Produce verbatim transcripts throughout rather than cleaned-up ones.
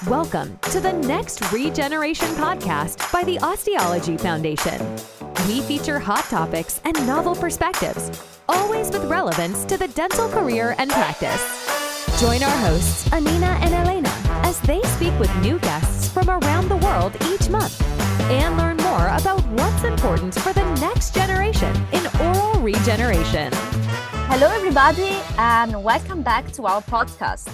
Welcome to the Next Regeneration podcast by the Osteology Foundation. We feature hot topics and novel perspectives, always with relevance to the dental career and practice. Join our hosts, Anina and Elena, as they speak with new guests from around the world each month and learn more about what's important for the next generation in oral regeneration. Hello, everybody, and welcome back to our podcast.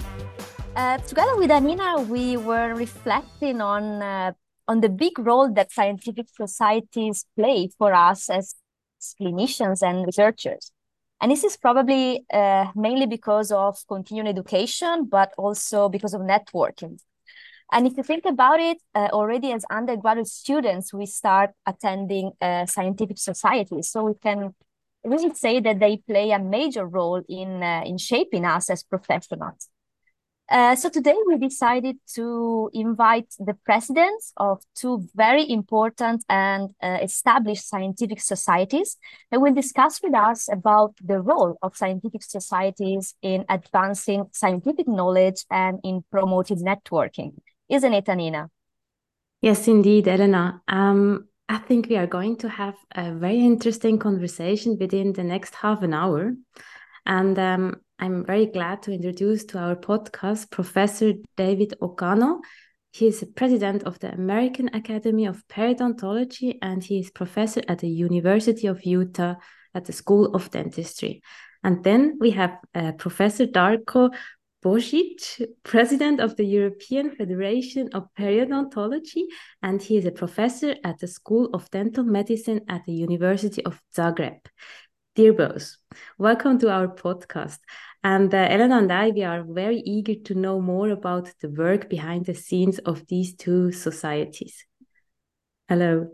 Uh, together with Anina, we were reflecting on uh, on the big role that scientific societies play for us as clinicians and researchers. And this is probably uh, mainly because of continuing education, but also because of networking. And if you think about it, uh, already as undergraduate students, we start attending uh, scientific societies. So we can really say that they play a major role in, uh, in shaping us as professionals. Uh, so today we decided to invite the presidents of two very important and uh, established scientific societies that will discuss with us about the role of scientific societies in advancing scientific knowledge and in promoting networking. Isn't it, Anina? Yes, indeed, Elena. Um, I think we are going to have a very interesting conversation within the next half an hour. And um, I'm very glad to introduce to our podcast Professor David Ogano. He is president of the American Academy of Periodontology, and he is professor at the University of Utah at the School of Dentistry. And then we have uh, Professor Darko Božić, president of the European Federation of Periodontology, and he is a professor at the School of Dental Medicine at the University of Zagreb. Dear both, welcome to our podcast. And uh, Elena and I, we are very eager to know more about the work behind the scenes of these two societies. Hello.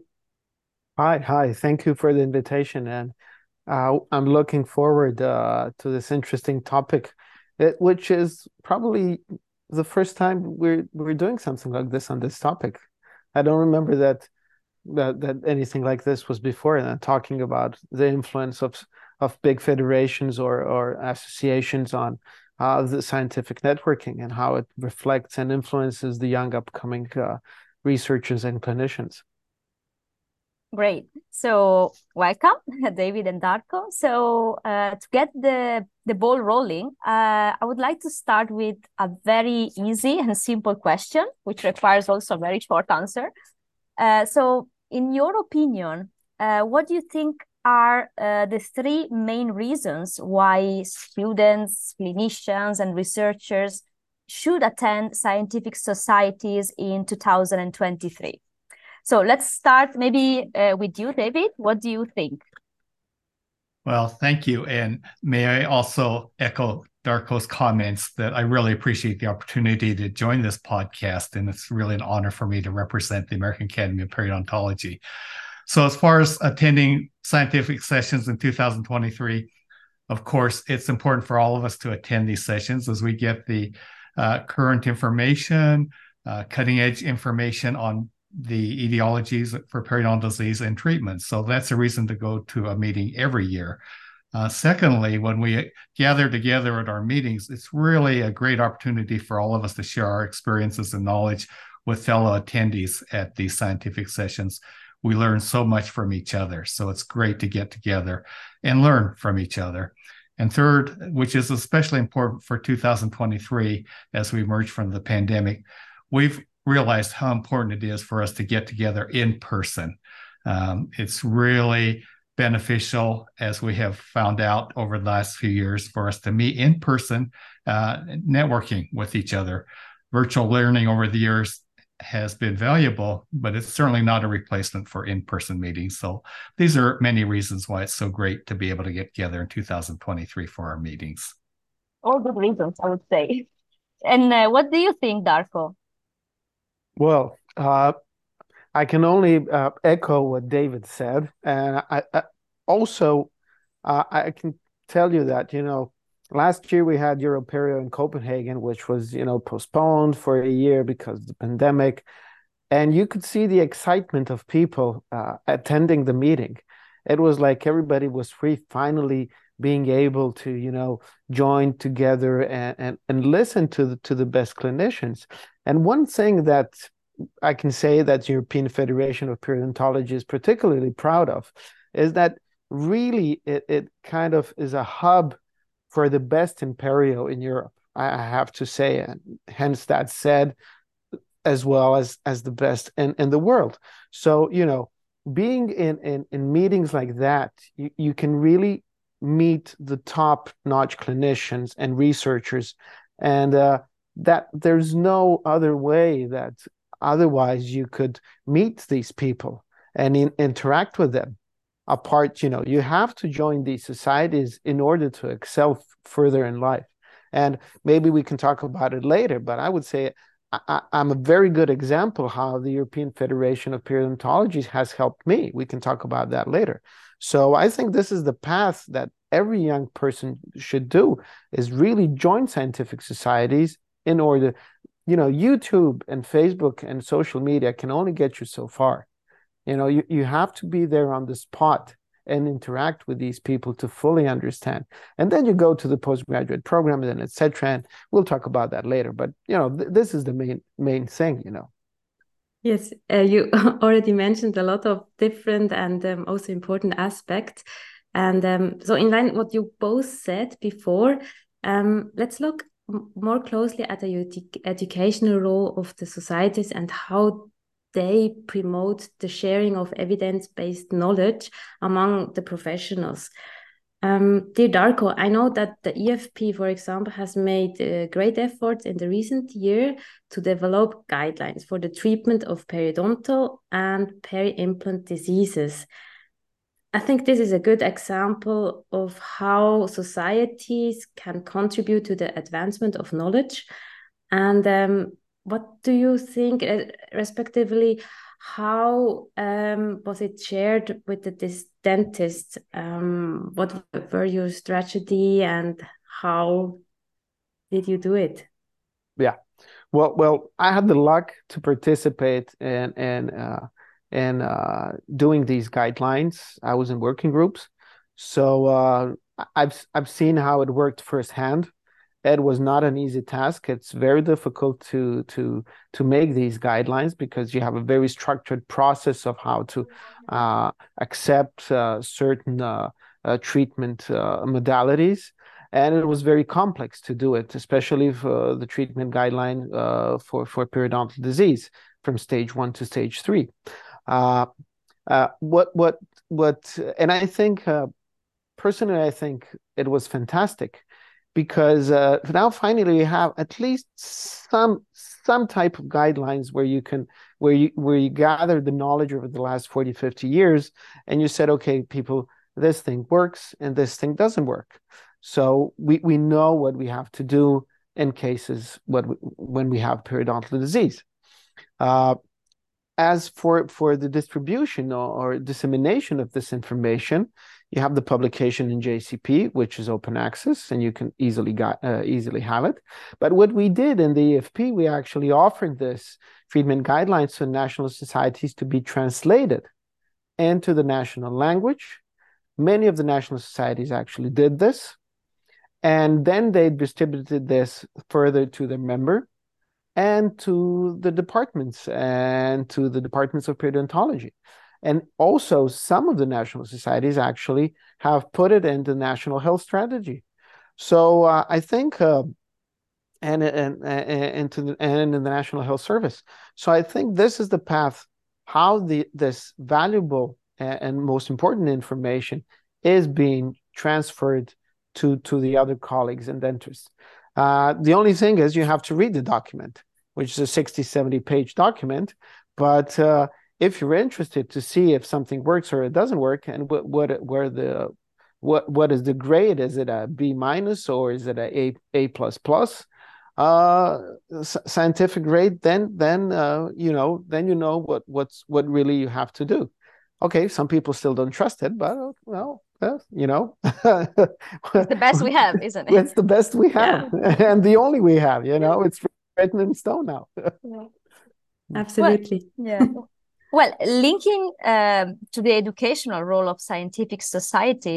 Hi, hi. Thank you for the invitation. And uh, I'm looking forward uh, to this interesting topic, it, which is probably the first time we're, we're doing something like this on this topic. I don't remember that that that anything like this was before, and talking about the influence of of big federations or or associations on uh, the scientific networking and how it reflects and influences the young upcoming uh, researchers and clinicians. Great. So welcome, David and Darko. So uh, to get the, the ball rolling, uh, I would like to start with a very easy and simple question, which requires also a very short answer. Uh, so in your opinion, uh, what do you think are uh, the three main reasons why students, clinicians, and researchers should attend scientific societies in two thousand twenty-three? So let's start maybe uh, with you, David. What do you think? Well, thank you. And may I also echo Darko's comments that I really appreciate the opportunity to join this podcast, and it's really an honor for me to represent the American Academy of Periodontology. So as far as attending scientific sessions in two thousand twenty-three, of course, it's important for all of us to attend these sessions as we get the uh, current information, uh, cutting edge information on the etiologies for periodontal disease and treatments. So that's a reason to go to a meeting every year. Uh, secondly, when we gather together at our meetings, it's really a great opportunity for all of us to share our experiences and knowledge with fellow attendees at these scientific sessions. We learn so much from each other. So it's great to get together and learn from each other. And third, which is especially important for two thousand twenty-three, as we emerge from the pandemic, we've realized how important it is for us to get together in person. Um, it's really beneficial, as we have found out over the last few years, for us to meet in person, uh, networking with each other. Virtual learning over the years has been valuable, but it's certainly not a replacement for in-person meetings. So these are many reasons why it's so great to be able to get together in two thousand twenty-three for our meetings. All good reasons, I would say. And uh, what do you think, Darko? Well, uh, I can only uh, echo what David said, and I, I also uh, I can tell you that you know last year we had Europerio in Copenhagen, which was you know postponed for a year because of the pandemic, and you could see the excitement of people uh, attending the meeting. It was like everybody was free finally being able to, you know, join together and, and, and listen to the, to the best clinicians. And one thing that I can say that the European Federation of Periodontology is particularly proud of is that really it, it kind of is a hub for the best in perio in Europe, I have to say, and hence that said, as well as as the best in, in the world. So, you know, being in, in, in meetings like that, you, you can really meet the top-notch clinicians and researchers, and uh, that there's no other way that otherwise you could meet these people and in, interact with them. Apart, you know, you have to join these societies in order to excel f- further in life. And maybe we can talk about it later, but I would say I, I'm a very good example how the European Federation of Periodontology has helped me. We can talk about that later. So I think this is the path that every young person should do, is really join scientific societies in order, you know, YouTube and Facebook and social media can only get you so far. You know, you, you have to be there on the spot and interact with these people to fully understand. And then you go to the postgraduate program and et cetera. And we'll talk about that later. But, you know, th- this is the main main thing, you know. Yes, uh, you already mentioned a lot of different and um, also important aspects. And um, so in line with what you both said before, um, let's look m- more closely at the edu- educational role of the societies and how they promote the sharing of evidence-based knowledge among the professionals. Um, dear Darko, I know that the E F P, for example, has made uh, great efforts in the recent year to develop guidelines for the treatment of periodontal and peri-implant diseases. I think this is a good example of how societies can contribute to the advancement of knowledge. And um, what do you think, uh, respectively, how um, was it shared with the dis- dentist? Um, what were your strategy and how did you do it? Yeah. Well, well, I had the luck to participate in in uh, in uh, doing these guidelines. I was in working groups, so uh, I've I've seen how it worked firsthand. It was not an easy task. It's very difficult to to to make these guidelines because you have a very structured process of how to uh, accept uh, certain uh, uh, treatment uh, modalities. And it was very complex to do it, especially for the treatment guideline uh, for, for periodontal disease from stage one to stage three. Uh, uh, what, what, what, and I think, uh, personally, I think it was fantastic because uh, now finally you have at least some some type of guidelines where you can where you where you gather the knowledge over the last forty, fifty years, and you said, okay, people, this thing works and this thing doesn't work. So we, we know what we have to do in cases what we, when we have periodontal disease. Uh, as for, for the distribution or, or dissemination of this information, you have the publication in J C P, which is open access, and you can easily got, uh, easily have it. But what we did in the E F P, we actually offered this treatment guidelines to national societies to be translated into the national language. Many of the national societies actually did this. And then they distributed this further to their member and to the departments and to the departments of periodontology. And also some of the national societies actually have put it into national health strategy. So uh, I think, uh, and, and, and, to the, and in the National Health Service. So I think this is the path, how the this valuable and most important information is being transferred to to the other colleagues and dentists. Uh, the only thing is you have to read the document, which is a sixty, seventy page document. But uh, if you're interested to see if something works or it doesn't work, and what what where the what what is the grade? Is it a B minus or is it a A A plus plus? Uh, scientific grade, then then uh, you know then you know what what's what really you have to do. Okay, some people still don't trust it, but well, uh, you know, it's the best we have, isn't it? It's the best we have, yeah. And the only we have. You know, it's written in stone now. Yeah. Absolutely. Well, yeah. Well, linking um, to the educational role of scientific societies,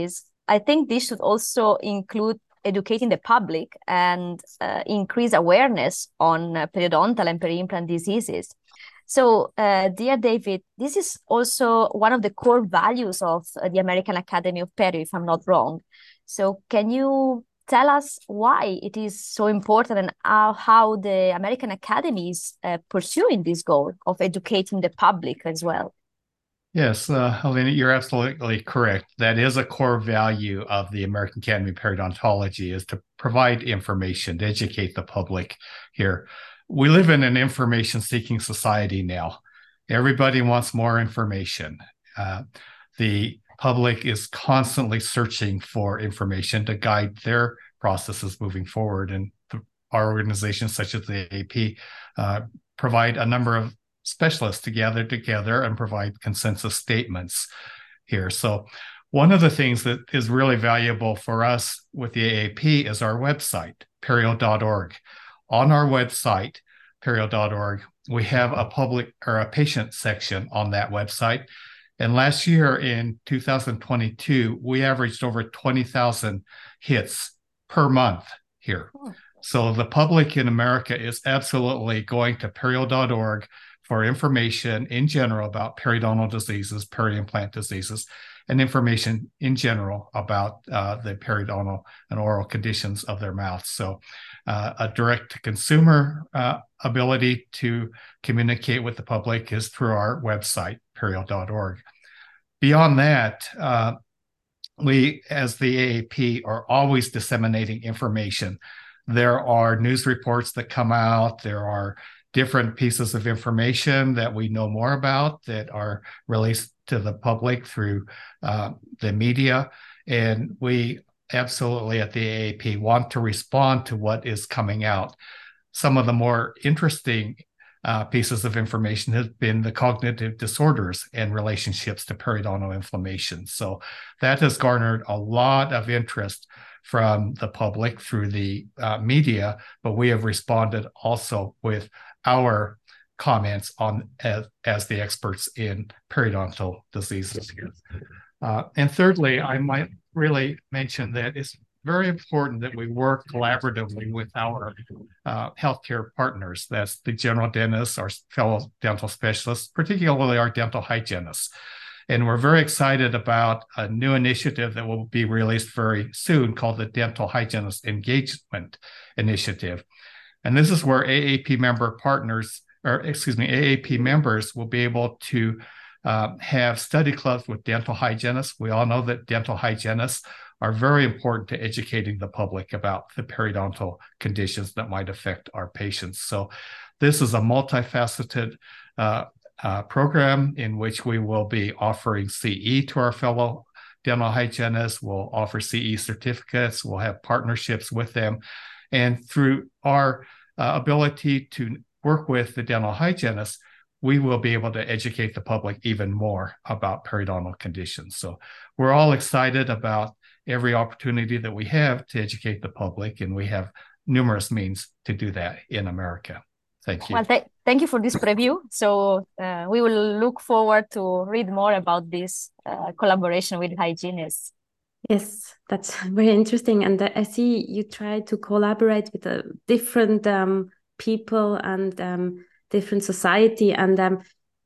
I think this should also include educating the public and uh, increase awareness on uh, periodontal and peri-implant diseases. So, uh, dear David, this is also one of the core values of uh, the American Academy of Perio, if I'm not wrong. So can you tell us why it is so important and how, how the American Academy is uh, pursuing this goal of educating the public as well? Yes, uh, Helena, you're absolutely correct. That is a core value of the American Academy of Periodontology, is to provide information, to educate the public here. We live in an information-seeking society now. Everybody wants more information. Uh, the public is constantly searching for information to guide their processes moving forward. And our organizations, such as the A A P, uh, provide a number of specialists to gather together and provide consensus statements here. So one of the things that is really valuable for us with the A A P is our website, perio dot org. On our website, perio dot org, we have a public or a patient section on that website. And last year in two thousand twenty-two, we averaged over twenty thousand hits per month here. Oh. So the public in America is absolutely going to perio dot org for information in general about periodontal diseases, peri-implant diseases, and information in general about uh, the periodontal and oral conditions of their mouth. So uh, a direct-to-consumer uh, ability to communicate with the public is through our website, perio dot org. Beyond that, uh, we, as the A A P, are always disseminating information. There are news reports that come out. There are different pieces of information that we know more about that are released to the public through uh, the media. And we absolutely at the A A P want to respond to what is coming out. Some of the more interesting uh, pieces of information have been the cognitive disorders and relationships to periodontal inflammation. So that has garnered a lot of interest from the public through the uh, media, but we have responded also with our comments on as, as the experts in periodontal diseases here. Uh, and thirdly, I might really mention that it's very important that we work collaboratively with our uh, healthcare partners. That's the general dentists, our fellow dental specialists, particularly our dental hygienists. And we're very excited about a new initiative that will be released very soon called the Dental Hygienist Engagement Initiative. And this is where A A P member partners, or excuse me, A A P members will be able to uh, have study clubs with dental hygienists. We all know that dental hygienists are very important to educating the public about the periodontal conditions that might affect our patients. So this is a multifaceted uh, uh, program in which we will be offering C E to our fellow dental hygienists. We'll offer C E certificates. We'll have partnerships with them. And through our uh, ability to work with the dental hygienists, we will be able to educate the public even more about periodontal conditions. So we're all excited about every opportunity that we have to educate the public, and we have numerous means to do that in America. Thank you. Well, th thank you for this preview. So uh, we will look forward to read more about this uh, collaboration with hygienists. Yes, that's very interesting. And I see you try to collaborate with uh, different um, people and um, different society. And um,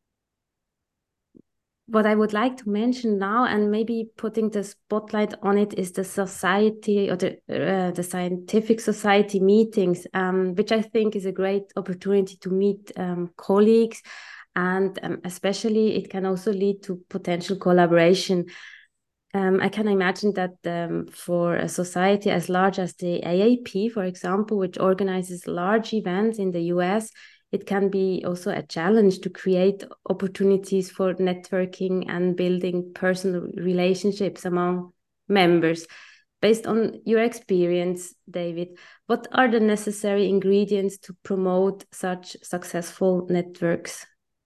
what I would like to mention now, and maybe putting the spotlight on it, is the society or the uh, the scientific society meetings, um, which I think is a great opportunity to meet um, colleagues, and um, especially it can also lead to potential collaboration. Um, I can imagine that um, for a society as large as the A A P, for example, which organizes large events in the U S, it can be also a challenge to create opportunities for networking and building personal relationships among members. Based on your experience, David, what are the necessary ingredients to promote such successful networks?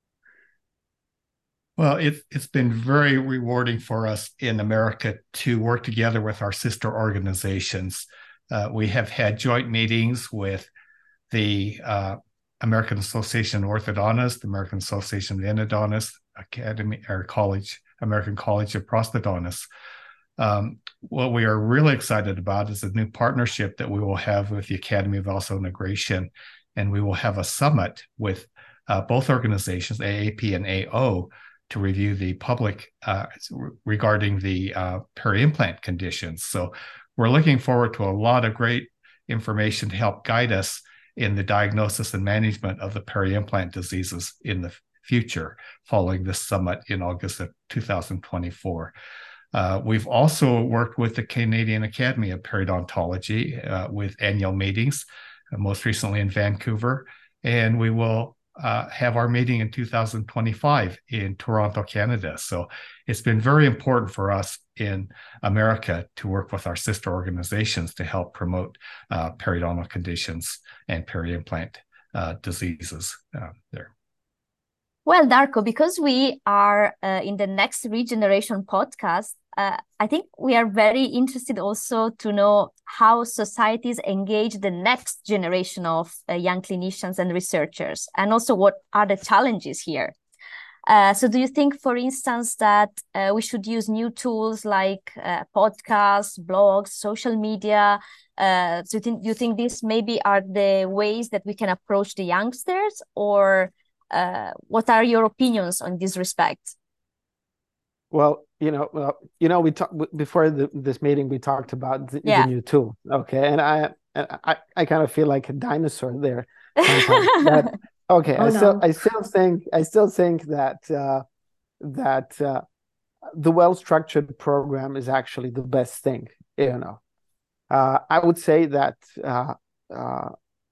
Well, it, it's been very rewarding for us in America to work together with our sister organizations. Uh, we have had joint meetings with the uh, American Association of Orthodontists, the American Association of Endodontists, Academy or College, American College of Prosthodontists. Um, what we are really excited about is a new partnership that we will have with the Academy of Osseointegration, and we will have a summit with uh, both organizations, A A P and A O, to review the public uh, regarding the uh, peri-implant conditions. So we're looking forward to a lot of great information to help guide us in the diagnosis and management of the peri-implant diseases in the future following this summit in August of two thousand twenty-four. Uh, we've also worked with the Canadian Academy of Periodontology uh, with annual meetings, uh, most recently in Vancouver, and we will uh, have our meeting in two thousand twenty-five in Toronto, Canada. So it's been very important for us in America to work with our sister organizations to help promote uh, periodontal conditions and peri-implant uh, diseases uh, there. Well, Darko, because we are uh, in the next Regeneration podcast, uh, I think we are very interested also to know how societies engage the next generation of uh, young clinicians and researchers, and also what are the challenges here. Uh, so do you think, for instance, that uh, we should use new tools like uh, podcasts, blogs, social media? Uh, so do you think, do you think these maybe are the ways that we can approach the youngsters, or uh, what are your opinions on this respect? Well, you know, well, you know, we talked before the, this meeting. We talked about the, yeah. the new tool, okay? And I, and I, I kind of feel like a dinosaur there sometimes. But, okay, oh, I still, no. I still think, I still think that uh, that uh, the well-structured program is actually the best thing. You know, uh, I would say that uh, uh,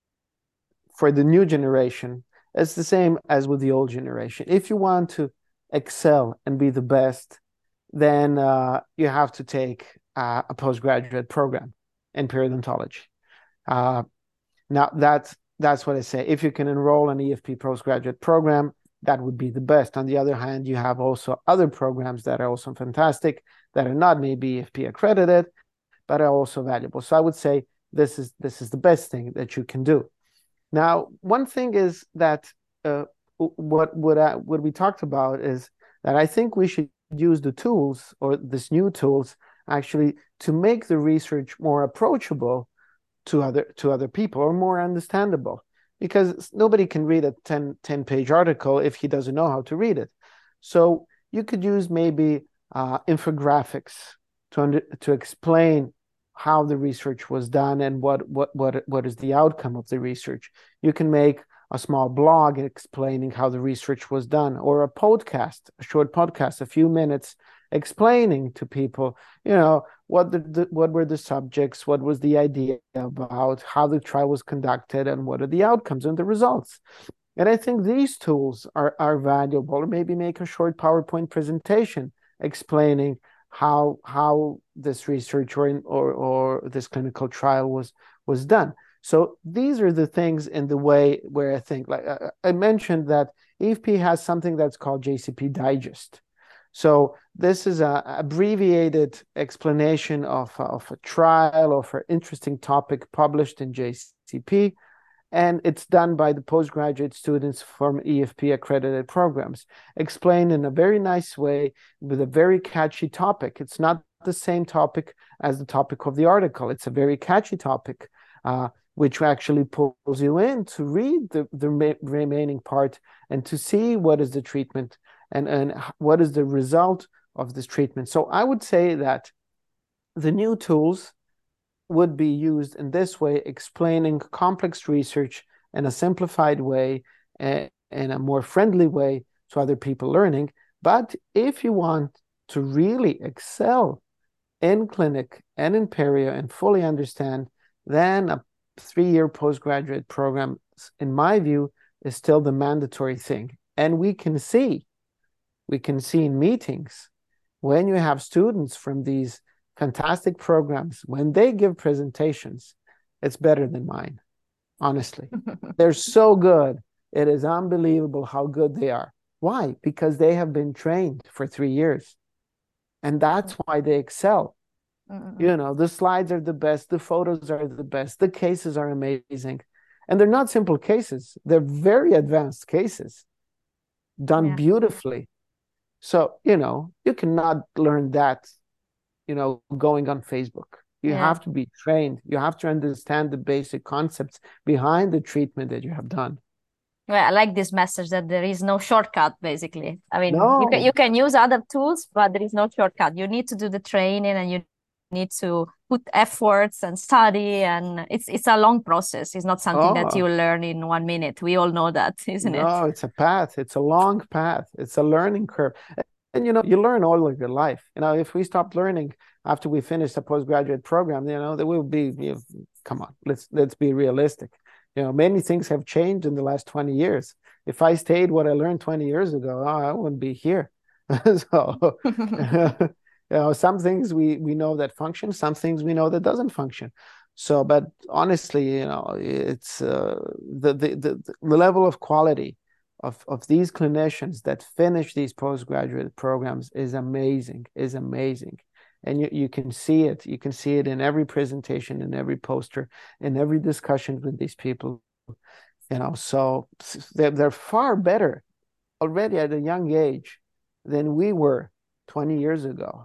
for the new generation, it's the same as with the old generation. If you want to excel and be the best, then uh, you have to take uh, a postgraduate program in periodontology. Uh, now, that's that's what I say. If you can enroll an E F P postgraduate program, that would be the best. On the other hand, you have also other programs that are also fantastic, that are not maybe E F P accredited, but are also valuable. So I would say this is this is the best thing that you can do. Now, one thing is that uh, what what I, what we talked about is that I think we should use the tools, or this new tools, actually to make the research more approachable to other to other people, or more understandable, because nobody can read a ten, ten page article if he doesn't know how to read it. So you could use maybe uh, infographics to under, to explain how the research was done and what what what what is the outcome of the research. You can make a small blog explaining how the research was done, or a podcast, a short podcast, a few minutes, explaining to people, you know, what the, the what were the subjects, what was the idea about, how the trial was conducted, and what are the outcomes and the results. And I think these tools are are valuable. Or maybe make a short PowerPoint presentation explaining how how this research or or, or this clinical trial was was done. So these are the things in the way where I think, like uh, I mentioned, that E F P has something that's called J C P Digest. So this is an abbreviated explanation of, of a trial or for interesting topic published in J C P, and it's done by the postgraduate students from E F P accredited programs, explained in a very nice way with a very catchy topic. It's not the same topic as the topic of the article. It's a very catchy topic, uh, which actually pulls you in to read the, the re remaining part and to see what is the treatment and, and what is the result of this treatment. So I would say that the new tools would be used in this way, explaining complex research in a simplified way, uh, in a more friendly way to other people learning. But if you want to really excel in clinic and in perio and fully understand, then a three-year postgraduate program, in my view, is still the mandatory thing. And we can see, we can see in meetings, when you have students from these fantastic programs, when they give presentations, it's better than mine, honestly. They're so good. It is unbelievable how good they are. Why? Because they have been trained for three years. And that's why they excel. Mm-hmm. You know, the slides are the best, the photos are the best, the cases are amazing. And they're not simple cases. They're very advanced cases done yeah. beautifully. So, you know, you cannot learn that, you know, going on Facebook. You Yeah. have to be trained. You have to understand the basic concepts behind the treatment that you have done. Well, I like this message that there is no shortcut, basically. I mean, you can No. you can use other tools, but there is no shortcut. You need to do the training and you need to put efforts and study, and it's it's a long process. It's not something that you Oh, learn in one minute. We all know that, isn't it? no, it's a path. It's a long path. It's a learning curve. And you know, you learn all of your life. You know, if we stopped learning after we finish a postgraduate program, you know, there will be, you know, come on, let's let's be realistic. You know, many things have changed in the last twenty years. If I stayed what I learned twenty years ago, oh, I wouldn't be here. So, you know, some things we we know that function, some things we know that doesn't function. So, but honestly, you know, it's uh, the, the the the level of quality of of these clinicians that finish these postgraduate programs is amazing, is amazing. And you, you can see it. You can see it in every presentation, in every poster, in every discussion with these people. You know, so they're, they're far better already at a young age than we were twenty years ago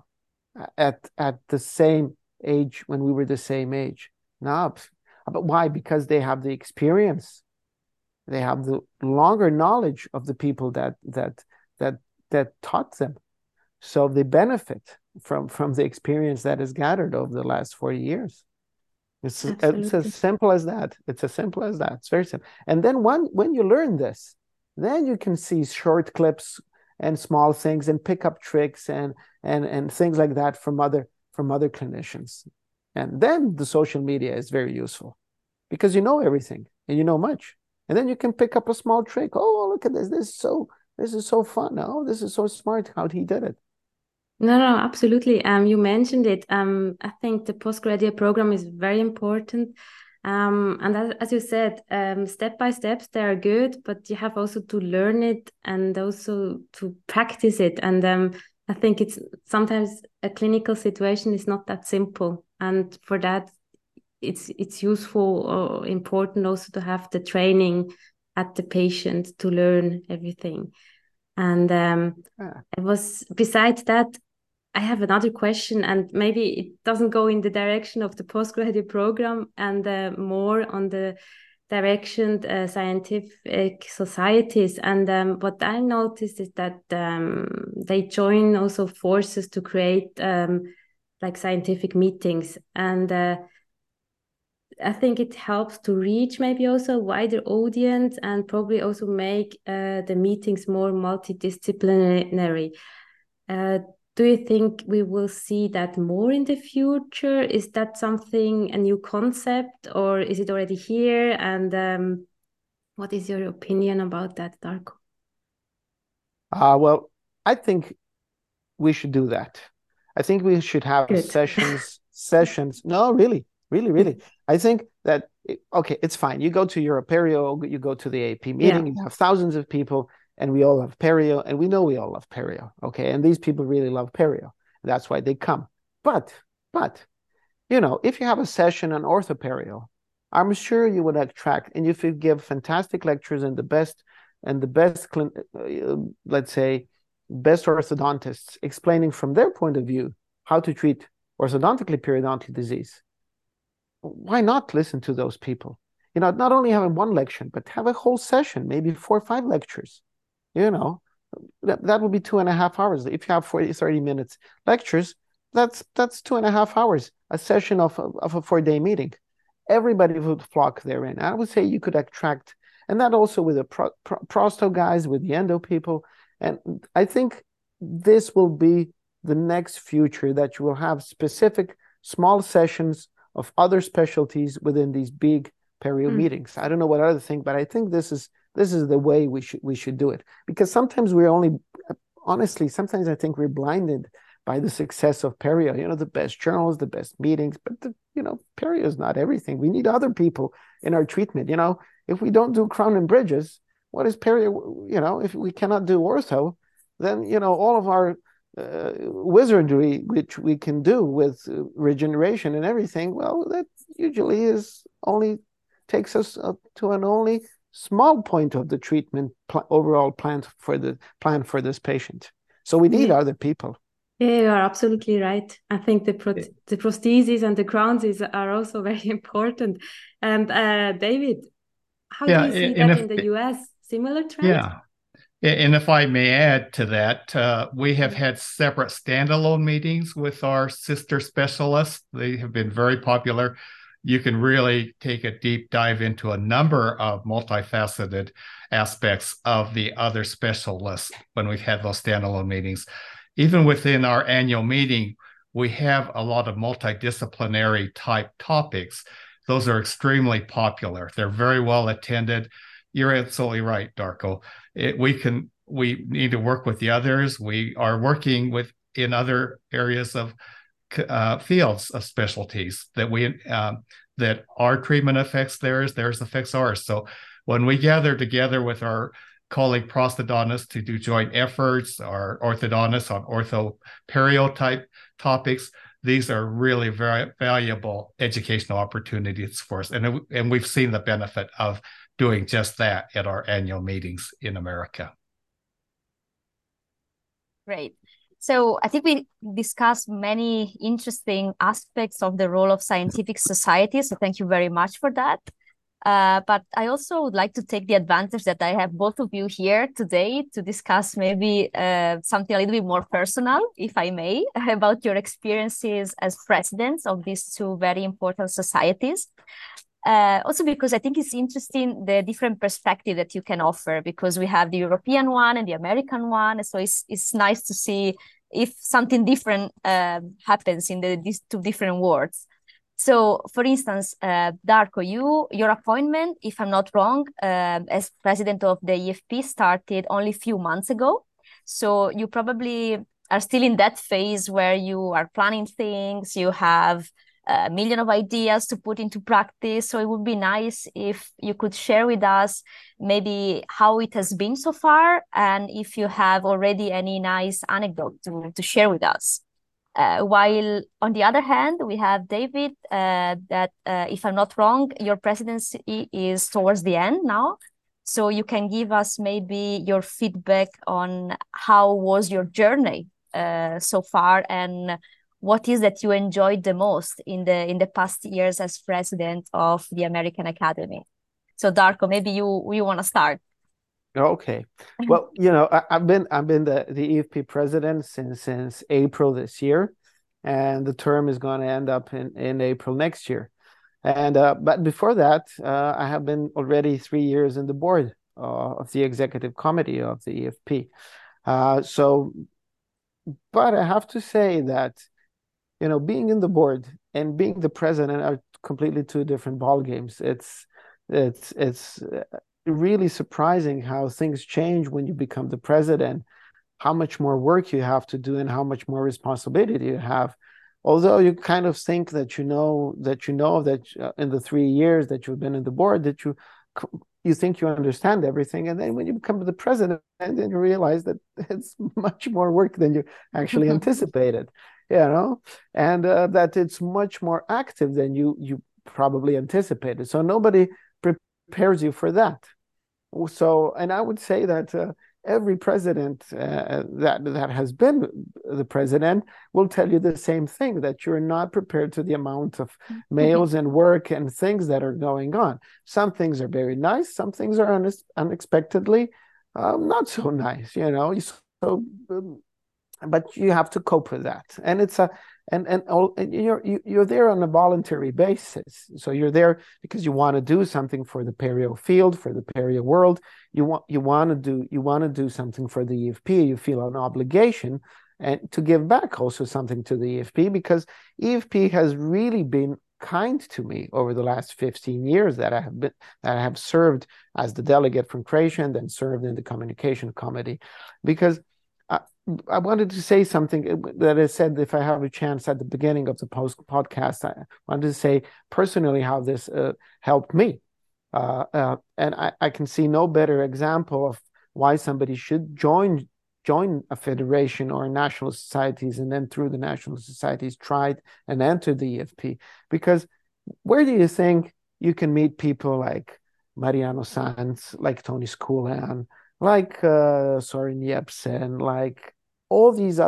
at at the same age when we were the same age. Now, but why? Because they have the experience. They have the longer knowledge of the people that that that that taught them. So they benefit from from the experience that is gathered over the last forty years. It's it's as simple as that. It's as simple as that. It's very simple. And then when when you learn this, then you can see short clips and small things and pick up tricks and and and things like that from other from other clinicians. And then the social media is very useful because you know everything and you know much. And then you can pick up a small trick. Oh, look at this. This is so this is so fun. Oh, this is so smart how he did it. No, no, absolutely. Um, you mentioned it. Um, I think the postgraduate program is very important. Um, and as, as you said, um, step by steps, they are good, but you have also to learn it and also to practice it. And um, I think it's sometimes a clinical situation is not that simple. And for that, it's it's useful or important also to have the training at the patient to learn everything. And um, Yeah. it was besides that, I have another question, and maybe it doesn't go in the direction of the postgraduate program and uh, more on the direction uh, scientific societies. And um, what I noticed is that um, they join also forces to create um, like scientific meetings. And uh, I think it helps to reach maybe also a wider audience and probably also make uh, the meetings more multidisciplinary. Uh, do you think we will see that more in the future? Is that something, a new concept, or is it already here? And um, what is your opinion about that, Darko? Uh, well, I think we should do that. I think we should have Good. sessions, sessions. No, really, really, really. I think that, okay, it's fine. You go to your perio, you go to the A P meeting, Yeah. you have thousands of people, and we all love perio, and we know we all love perio, okay? And these people really love perio. That's why they come. But, but, you know, if you have a session on orthoperio, I'm sure you would attract, and if you give fantastic lectures and the best, and the best, uh, let's say, best orthodontists explaining from their point of view how to treat orthodontically periodontal disease, why not listen to those people? You know, not only having one lecture, but have a whole session, maybe four or five lectures. You know, that, that would be two and a half hours. If you have forty, thirty minutes lectures, that's that's two and a half hours, a session of, of a four-day meeting. Everybody would flock therein. I would say you could attract, and that also with the pro, pro, prosto guys, with the endo people. And I think this will be the next future, that you will have specific small sessions of other specialties within these big perio mm. meetings. I don't know what other thing, but I think this is this is the way we should we should do it. Because sometimes we're only, honestly, sometimes I think we're blinded by the success of perio. You know, the best journals, the best meetings, but the, you know, perio is not everything. We need other people in our treatment. You know, if we don't do crown and bridges, what is perio? You know, if we cannot do ortho, then, you know, all of our uh, wizardry, which we can do with uh, regeneration and everything, well, that usually is only takes us up to an only small point of the treatment pl overall plan for the plan for this patient. So we need yeah. other people. Yeah, you are absolutely right. I think the pro the prostheses and the crowns is, are also very important. And uh, David, how do Yeah, you see and that if in the U S? Similar trend? yeah, and if I may add to that, uh, we have Mm. had separate standalone meetings with our sister specialists. They have been very popular. You can really take a deep dive into a number of multifaceted aspects of the other specialists when we've had those standalone meetings. Even within our annual meeting, we have a lot of multidisciplinary type topics. Those are extremely popular. They're very well attended. You're absolutely right, Darko. It, we can we need to work with the others. We are working with in other areas of uh, fields of specialties that we um, that our treatment affects theirs, theirs affects ours. So when we gather together with our colleague prosthodontists to do joint efforts, our orthodontists on ortho-perio type topics, these are really very valuable educational opportunities for us, and and we've seen the benefit of doing just that at our annual meetings in America. Great. So I think we discussed many interesting aspects of the role of scientific societies. So thank you very much for that. Uh, but I also would like to take the advantage that I have both of you here today to discuss maybe uh, something a little bit more personal, if I may, about your experiences as presidents of these two very important societies. Uh, also because I think it's interesting the different perspective that you can offer, because we have the European one and the American one. So it's, it's nice to see if something different uh, happens in the, these two different worlds. So, for instance, uh, Darko, you your appointment, if I'm not wrong, uh, as president of the E F P started only a few months ago. So you probably are still in that phase where you are planning things, you have a million of ideas to put into practice. So it would be nice if you could share with us maybe how it has been so far, and if you have already any nice anecdote to, to share with us. Uh, while on the other hand, we have David, uh, that uh, if I'm not wrong, your presidency is towards the end now. So you can give us maybe your feedback on how was your journey uh, so far, and what is that you enjoyed the most in the in the past years as president of the American Academy. So Darko, maybe you you want to start. Okay. Well, you know, I, I've been I've been the, the E F P president since since April this year, and the term is going to end up in, in April next year. And uh, but before that, uh, I have been already three years in the board uh, of the executive committee of the E F P. Uh, so, but I have to say that, you know, being in the board and being the president are completely two different ball games. It's it's it's really surprising how things change when you become the president, how much more work you have to do and how much more responsibility you have. Although you kind of think that you know that you know that uh, in the three years that you've been in the board, that you you think you understand everything, and then when you become the president, and then you realize that it's much more work than you actually anticipated, you know, and uh, that it's much more active than you you probably anticipated. So nobody prepares you for that. So, and I would say that uh, every president uh, that that has been the president will tell you the same thing, that you're not prepared to the amount of mails and work and things that are going on. Some things are very nice, some things are un unexpectedly um, not so nice, you know. So, um, but you have to cope with that, and it's a and and, all, and you're you, you're there on a voluntary basis. So you're there because you want to do something for the perio field, for the perio world. You want you want to do you want to do something for the E F P. You feel an obligation and to give back also something to the E F P, because E F P has really been kind to me over the last fifteen years that I have been that I have served as the delegate from Croatia and then served in the communication committee, because I, I wanted to say something that I said, if I have a chance at the beginning of the post podcast, I wanted to say personally how this uh, helped me. Uh, uh, and I, I can see no better example of why somebody should join join a federation or national societies, and then through the national societies tried and entered the E F P. Because where do you think you can meet people like Mariano Sanz, like Tony Skoulan, like uh, Soren Jepsen, like all these other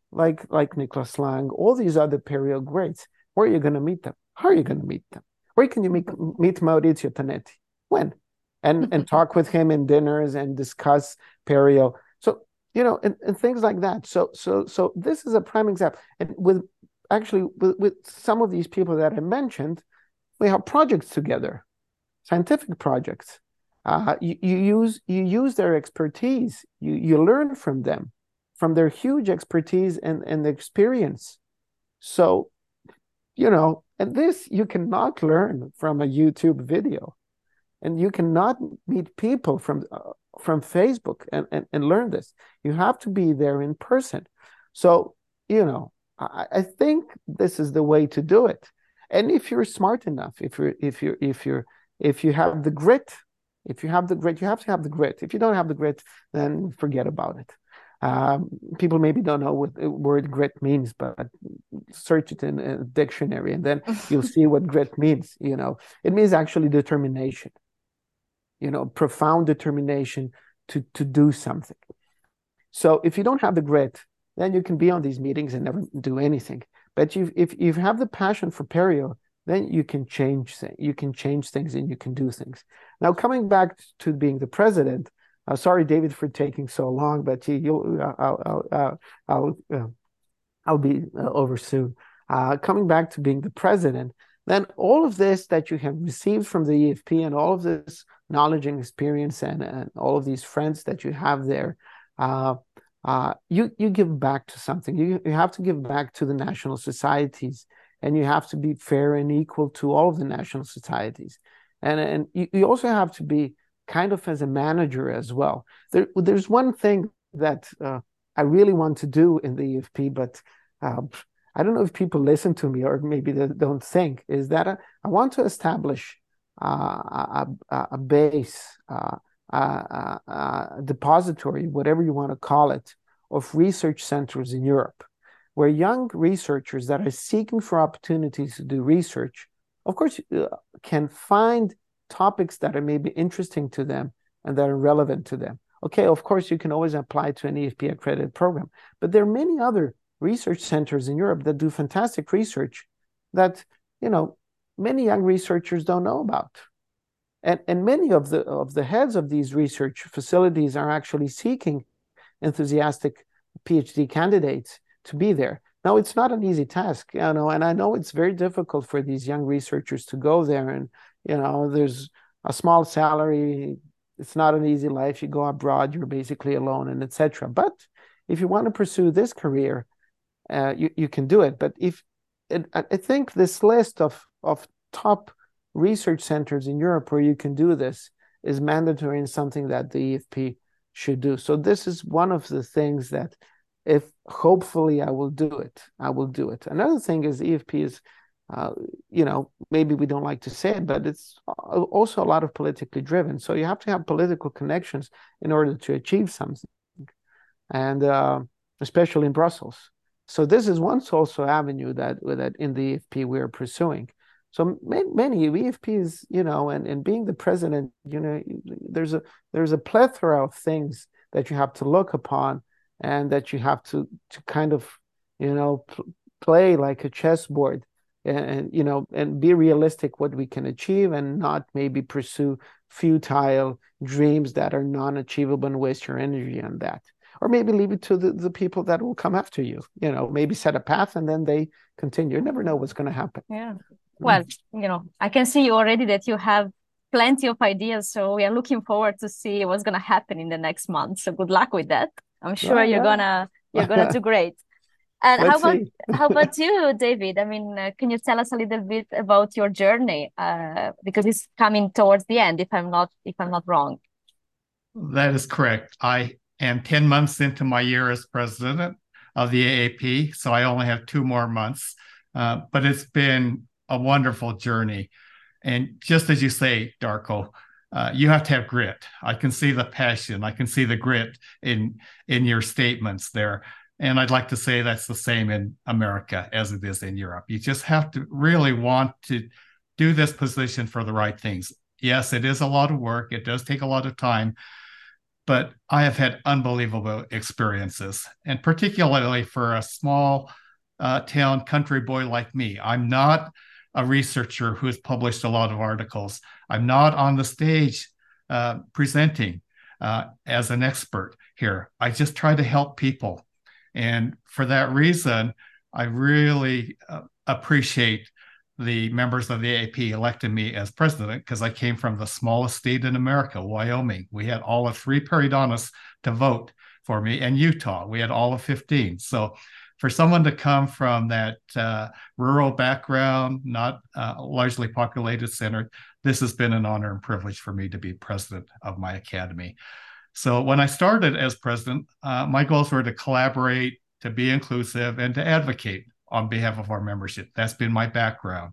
like like Niklas Lang, all these other Perio greats, where are you going to meet them? How are you going to meet them? Where can you meet, meet Maurizio Tonetti? When? And and talk with him in dinners and discuss Perio. So, you know, and, and things like that. So so so this is a prime example. And with actually with, with some of these people that I mentioned, we have projects together, scientific projects. Uh, you, you use you use their expertise. You you learn from them, from their huge expertise and, and experience. So, you know, and this you cannot learn from a YouTube video. And you cannot meet people from uh, from Facebook and, and, and learn this. You have to be there in person. So, you know, I, I think this is the way to do it. And if you're smart enough, if you're if you're if you're if you have the grit, if you have the grit, you have to have the grit. If you don't have the grit, then forget about it. Um, people maybe don't know what the word grit means, but search it in a dictionary, and then you'll see what grit means. You know, it means actually determination. You know, profound determination to to do something. So if you don't have the grit, then you can be on these meetings and never do anything. But you, if you have the passion for Perio, then you can change things. You can change things and you can do things. Now, coming back to being the president, uh, sorry, David, for taking so long, but you, you'll, uh, I'll, I'll, uh, I'll, uh, I'll be uh, over soon. Uh, coming back to being the president, then all of this that you have received from the E F P and all of this knowledge and experience and, and all of these friends that you have there, uh, uh, you you give back to something. You, you have to give back to the national societies, and you have to be fair and equal to all of the national societies. And, and you, you also have to be kind of as a manager as well. There, there's one thing that uh, I really want to do in the E F P, but uh, I don't know if people listen to me or maybe they don't think, is that I, I want to establish uh, a, a base, uh, a, a depository, whatever you want to call it, of research centers in Europe, where young researchers that are seeking for opportunities to do research, of course, uh, can find topics that are maybe interesting to them and that are relevant to them. Okay, of course, you can always apply to an E F P accredited program, but there are many other research centers in Europe that do fantastic research that, you know, many young researchers don't know about. And, and many of the of the heads of these research facilities are actually seeking enthusiastic PhD candidates to be there. Now, it's not an easy task, you know, and I know it's very difficult for these young researchers to go there. And, you know, there's a small salary. It's not an easy life. You go abroad, you're basically alone, and et cetera. But if you want to pursue this career, uh, you, you can do it. But if it, I think this list of, of top research centers in Europe where you can do this is mandatory and something that the E F P should do. So this is one of the things that, if hopefully I will do it, I will do it. Another thing is E F P is, uh, you know, maybe we don't like to say it, but it's also a lot of politically driven. So you have to have political connections in order to achieve something, and uh, especially in Brussels. So this is one also avenue that that in the E F P we are pursuing. So many E F Ps, you know, and, and being the president, you know, there's a there's a plethora of things that you have to look upon, and that you have to to kind of, you know, pl- play like a chessboard, and, and you know, and be realistic what we can achieve, and not maybe pursue futile dreams that are non-achievable and waste your energy on that. Or maybe leave it to the, the people that will come after you, you know, maybe set a path and then they continue. You never know what's going to happen. Yeah. Well, you know, I can see already that you have plenty of ideas. So we are looking forward to see what's going to happen in the next month. So good luck with that. I'm sure oh, you're yeah. gonna you're gonna do great. And Let's how about see. how about you, David? I mean, uh, can you tell us a little bit about your journey? Uh, because it's coming towards the end, if I'm not if I'm not wrong. That is correct. I am ten months into my year as president of the A A P, so I only have two more months. Uh, but it's been a wonderful journey. And just as you say, Darko, uh, you have to have grit. I can see the passion. I can see the grit in, in your statements there. And I'd like to say that's the same in America as it is in Europe. You just have to really want to do this position for the right things. Yes, it is a lot of work. It does take a lot of time. but I have had unbelievable experiences, and particularly for a small uh, town country boy like me. I'm not a researcher who has published a lot of articles. I'm not on the stage uh, presenting uh, as an expert here. I just try to help people. And for that reason, I really uh, appreciate the members of the A A P elected me as president, because I came from the smallest state in America, Wyoming. We had all of three periodontists to vote for me, and Utah, we had all of fifteen. So for someone to come from that uh, rural background, not uh, largely populated center, this has been an honor and privilege for me to be president of my academy. So when I started as president, uh, my goals were to collaborate, to be inclusive, and to advocate on behalf of our membership. That's been my background.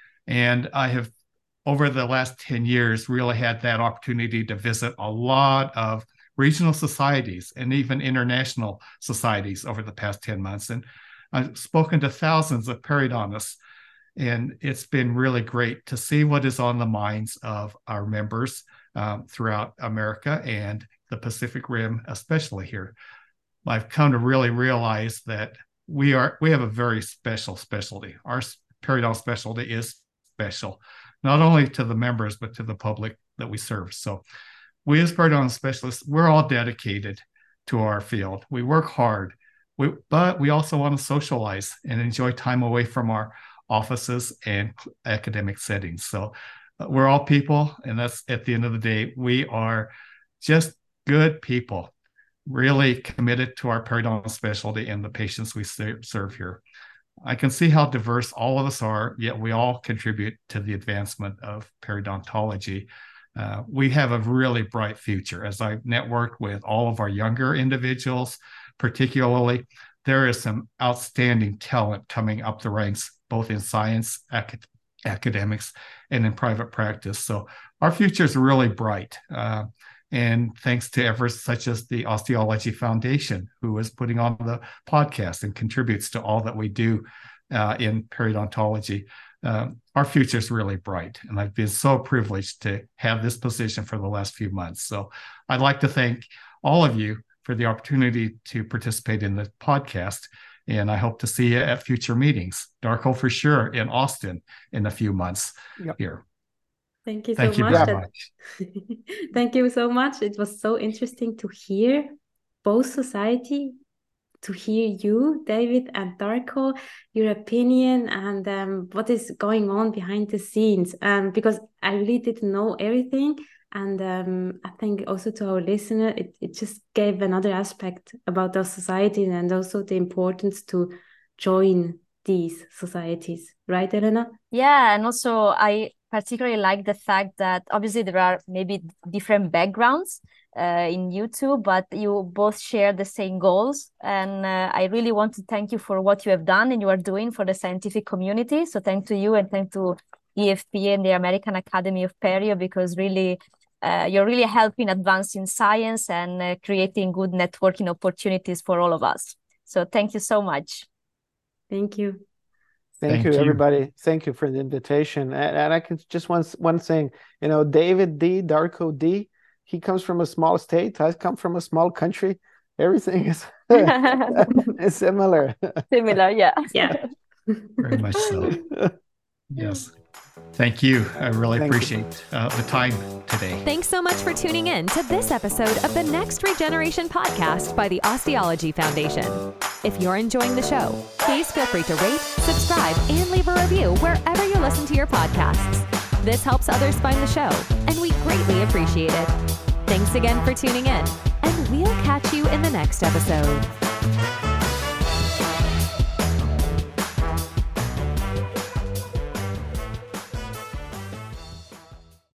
And I have, over the last ten years, really had that opportunity to visit a lot of regional societies and even international societies over the past ten months. And I've spoken to thousands of periodontists, and it's been really great to see what is on the minds of our members um, throughout America and the Pacific Rim, especially here. I've come to really realize that we are we have a very special specialty. Our periodontal specialty is special, not only to the members, but to the public that we serve. So we as periodontal specialists, we're all dedicated to our field. We work hard, we, but we also want to socialize and enjoy time away from our offices and academic settings. So uh, we're all people, and that's at the end of the day, we are just good people, really committed to our periodontal specialty and the patients we serve here. I can see how diverse all of us are, yet we all contribute to the advancement of periodontology. Uh, we have a really bright future. As I network with all of our younger individuals, particularly, there is some outstanding talent coming up the ranks, both in science, ac- academics, and in private practice. So our future is really bright. Uh, And thanks to efforts such as the Osteology Foundation, who is putting on the podcast and contributes to all that we do uh, in periodontology, uh, our future is really bright. And I've been so privileged to have this position for the last few months. So I'd like to thank all of you for the opportunity to participate in the podcast. And I hope to see you at future meetings. Darko, for sure, in Austin in a few months Yep. here. Thank you so Thank you much. very That- much. Thank you so much. It was so interesting to hear both society, to hear you, David and Darko, your opinion and um, what is going on behind the scenes. Um, because I really didn't know everything. And um, I think also to our listener, it, it just gave another aspect about our society and also the importance to join these societies. Right, Elena? Yeah, and also I particularly like the fact that obviously there are maybe different backgrounds uh, in you two, but you both share the same goals. And uh, I really want to thank you for what you have done and you are doing for the scientific community. So thank to you and thank to E F P and the American Academy of Perio, because really uh, you're really helping advancing science and uh, creating good networking opportunities for all of us. So thank you so much. Thank you. Thank, Thank you, you. everybody. Thank you for the invitation. And, and I can just one one thing, you know, David D, Darko D, he comes from a small state. I come from a small country. Everything is, is similar. Similar, yeah. Yeah. Very much so. Yes. Thank you. I really Thank you. appreciate uh, the time today. Thanks so much for tuning in to this episode of the Next Regeneration podcast by the Osteology Foundation. If you're enjoying the show, please feel free to rate, subscribe, and leave a review wherever you listen to your podcasts. This helps others find the show, and we greatly appreciate it. Thanks again for tuning in, and we'll catch you in the next episode.